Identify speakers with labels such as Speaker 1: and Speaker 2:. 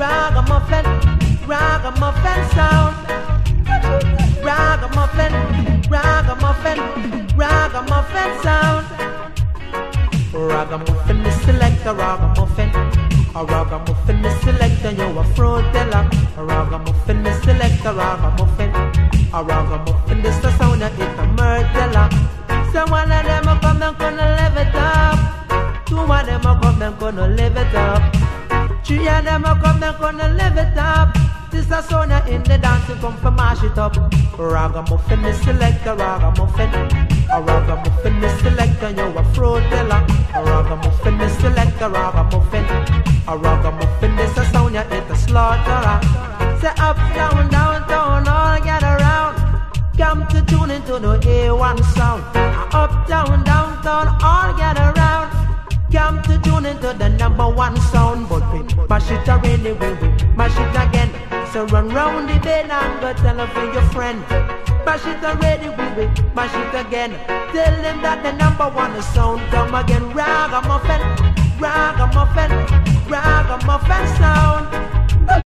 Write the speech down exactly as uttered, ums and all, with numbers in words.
Speaker 1: Ragamuffin, ragamuffin sound. Ragamuffin, ragamuffin, ragamuffin sound. Ragamuffin is selector, ragamuffin. A ragamuffin is selector, you a frutella. A ragamuffin is selector, ragamuffin. A ragamuffin is the sound that it a murderer. So one of them a come and gonna live it up. Two of them a come and gonna live it up. Three of them a come and gonna live it up. This a sound in the dance to come for mash it up. Ragamuffin is selector, ragamuffin. A ragamuffin is selector, you a frutella. A ragamuffin is selector, ragamuffin. A ragamuffin is a sound ya it a slaughterer. Say up, down, down, down, all get around. Come to tune into the A one sound. Up, down, down, down, all get around. Come to tune into the number one sound. But we mash it already, we will mash it again. So run round the bed and go tell her for your friend. Mash it already, we will mash it again. Tell them that the number one sound come again. Ragamuffin, ragamuffin, ragamuffin sound.